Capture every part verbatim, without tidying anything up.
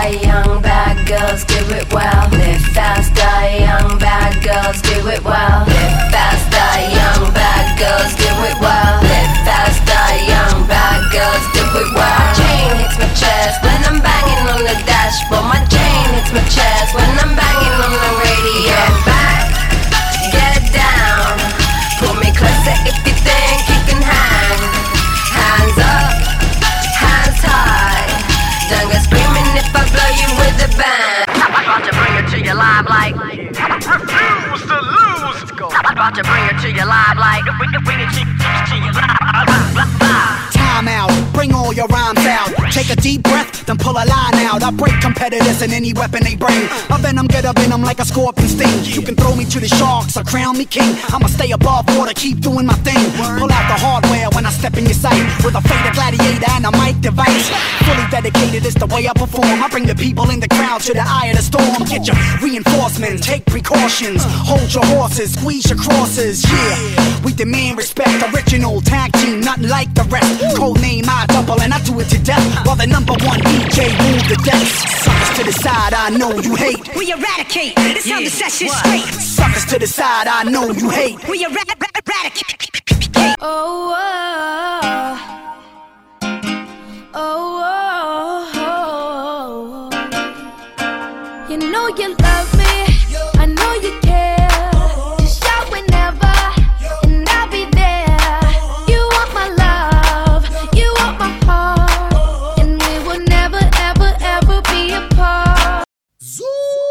young bad girls do it well. Live faster, young bad girls do it well. Live faster, young bad girls do it well. Live faster, young bad girls do it well. My chain hits my chest when I'm banging on the dashboard. My chain hits my chest when I'm banging on the radio. Get back, get down, pull me closer if you think you can hang. Hands up, hands high, don't go screaming if I blow you with a bang. I'm about to bring it to you live like refuse to lose. I'm about to bring it to you live like bring it to you live. Time out, bring all your rhymes out. Take a deep breath, then pull a line out. I break competitors and any weapon they bring. My venom get a venom like a scorpion sting. You can throw me to the sharks or crown me king. I'ma stay above water, keep doing my thing. Pull out the hardware when I step in your sight with a faded gladiator and a mic device. Fully dedicated is the way I perform. I bring the people in the crowd to the eye of the storm. Get your reinforcements, take precautions. Hold your horses, squeeze your crosses. Yeah, we demand respect. Original tag team, nothing like the rest. Code name I double and I do it to death. While the number one D J rule the decks. Suckers to the side, I know you hate. We eradicate, it's yeah. How the session straight. Suckers to the side, I know you hate. We eradicate. Oh, oh, oh, oh, oh. You know you love me, I know you care. Just shout whenever, and I'll be there. You want my love, you want my heart, and we will never, ever, ever be apart. Zoo.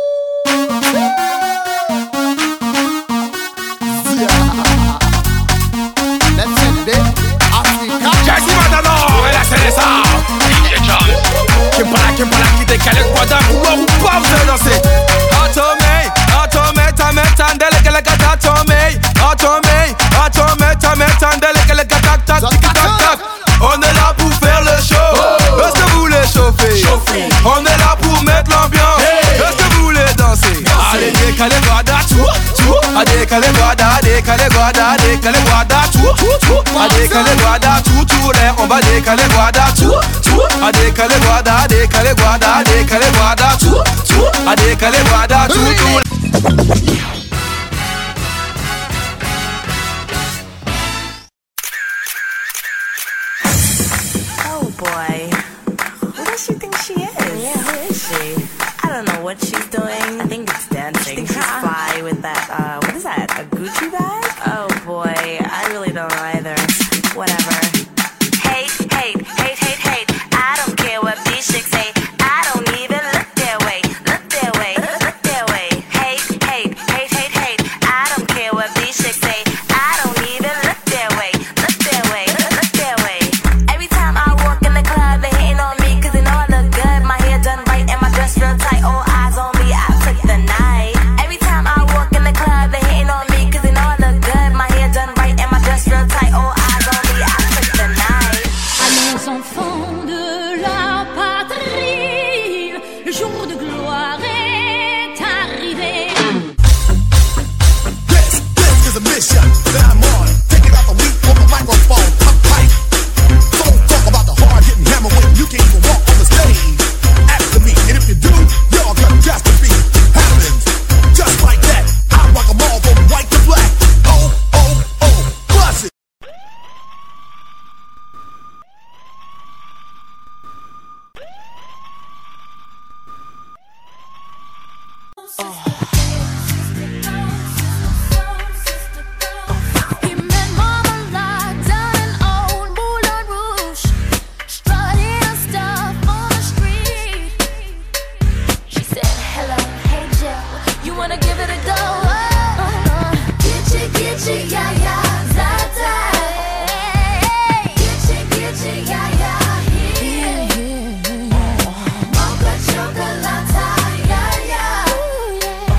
Qui me qui décale quoi d'un pouvoir ou pas vous allez danser. Atomé, atomé, tamé, tandele que le gata atomé. Atomé, atomé, tamé, tandele que le gata tac tic tac tac. On est là pour faire le show. Est-ce que vous voulez chauffer? On est là pour mettre l'ambiance. Est-ce que vous voulez danser? Allez décalez guada tout, tout. Allez décalez guada, décalez guada, décalez guada tout, tout. Allez décalez guada tout, tout l'air. On va décaler guada tout, tout. A décalé guada, décalé guada, décalé guada, tout, tout. A décalé guada, tout, tout. Oh boy, who does she think she is? Yeah, who is she? I don't know what she's doing. I think it's dancing. She's fly with that, uh, what is that, a Gucci bag? Oh boy, I really don't know either. Whatever. Hate, hate, hate, hate, hate. I don't care what these chicks say. I don't even look their way. Look their way. Look their way. Hate, hate, hate, hate, hate. I don't care what these chicks say. I don't even look their way. Look their way. Look their way. Every time I walk in the club, they hating on me cause they know I look good. My hair done right and my dress real tight. All eyes on me. I took the night. Every time I walk in the club, they hating on me cause they know I look good. My hair done right and my dress real tight. All eyes on me. I took the night. Allons enfants de la patrie, le jour de gloire est arrivé. This, this is a mission that I'm on. Taking out the week on the microphone. I'm tight. Don't talk about the hard hitting hammer when you can't even walk on the stage. After me, and if you do, you're gonna just to be happens. Just like that, I rock 'em all from white to black. Oh, oh, oh, bust it. He met Marmalade down in old Moulin Rouge, strutting her stuff on the street. She said, hello, hey Jill, you wanna give it a go? Oh, Gitchy, gitchy, yeah, yeah, zata. Gitchy, gitchy, yeah, yeah, yeah. Mocha chocolate, yeah, yeah.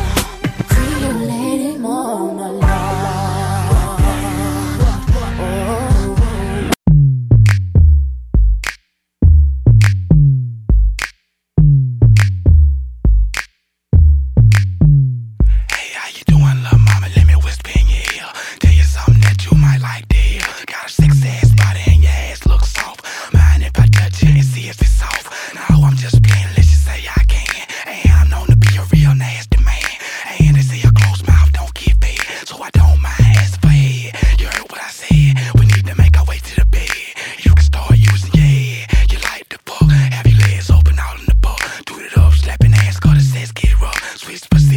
Sweet special.